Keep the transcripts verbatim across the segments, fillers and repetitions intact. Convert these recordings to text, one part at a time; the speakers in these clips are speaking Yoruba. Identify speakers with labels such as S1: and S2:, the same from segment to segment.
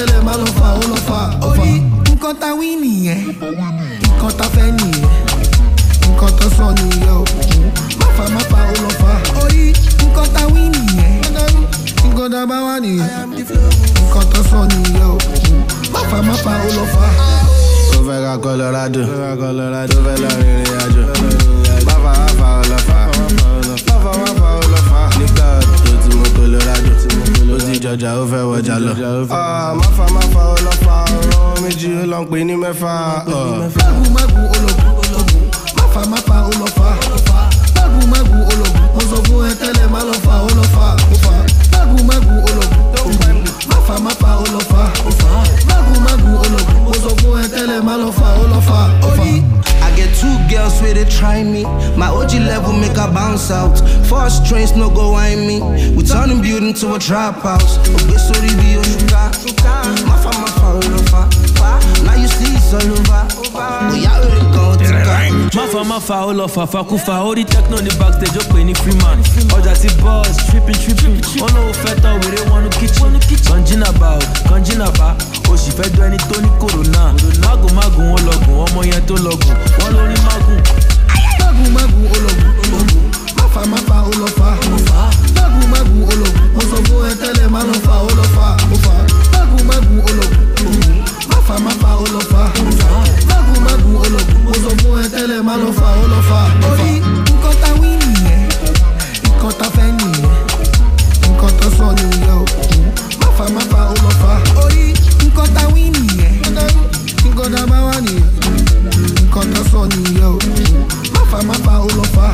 S1: tẹ́lẹ̀ má lọ fà ó lọ fà ó fà. Nǹkan ta wí nìyẹn, nǹkan ta fẹ́ nìyẹn, nǹkan tó sọ nìyẹn o. Má fà má fà ó lọ fà. Orí nǹkan ta wí nìyẹn, nǹkan ta bá wà nìyẹn, nǹkan tó sọ nìyẹn o. Má fà má fà ó lọ fà.
S2: Ó fẹ́ ra Colorado, tó fẹ́ lọ rìnrìn àjò. Má fà má fà ó lọ fà. Má fà má fà ó lọ fà. Nígbà tó ti mú Colorado, ó ti jọjà ó fẹ́ wọjà lọ. Má fà má fà ó lọ fà. Ọ̀rọ̀ méjì ó lọ pè ní mẹ́fà.
S1: Mágùn mágùn ológun ológun, má fà má fà ó lọ fà. Mágùn mágùn ológun, mo sọ fún ẹ tẹ́lẹ̀ má lọ fà ó lọ fà. Mágùn mágùn ológun, má fà má fà ó lọ fà. Mágùn mágùn ológun, mo sọ fún ẹ tẹ́lẹ̀ má lọ fà ó lọ fà.
S3: I get two girls where they try me. My O G level make her bounce out. First trains no go whine me. We turning building to a trap house. Okay, sorry, be your sugar. Mafa, mafa, olofa. Now you see it's all over. We are really going to go.
S4: Mafa, mafa, olofa. Fakufa, all the techno on the backstage. Up any free man. All that the boss, tripping, tripping. Oh no, feta, we don't want to kitchen. Kanjina bao, kanjina ba. Oh, she fed do any Tony Corona. Magu, magu, ologun. Omo yen to logun. One lórí magun.
S1: Magun magun ológun ológun, má fà má fà ó lọ fà. Magun magun ológun, mo sọ fún ẹ tẹ́lẹ̀ má lọ fà ó lọ fà. Magun magun ológun ológun, má fà má fà ó lọ fà. Magun magun ológun, mo sọ fún ẹ tẹ́lẹ̀ má lọ fà ó lọ fà. Orí nǹkan ta wí nìyẹn, nǹkan ta fẹ́ nìyẹn, nǹkan tó sọ nìyẹn o. Má fà má fà ó lọ fà. Orí nǹkan ta wí nìyẹn, nǹkan ta bá wà nìyẹn, nǹkan tó sọ nìyẹn o. Má fà má fà ó lọ fà.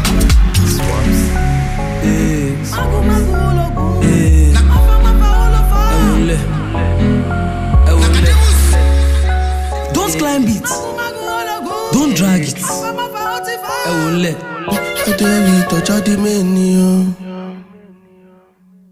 S4: Magun magun ológun. Má fà má fà ó lọ fà. Ewole, ewole.
S3: Don't climb it. Don't drag it.
S4: Ewole.
S2: Ó dé rí ìtọ́jà dé mẹ́ni o.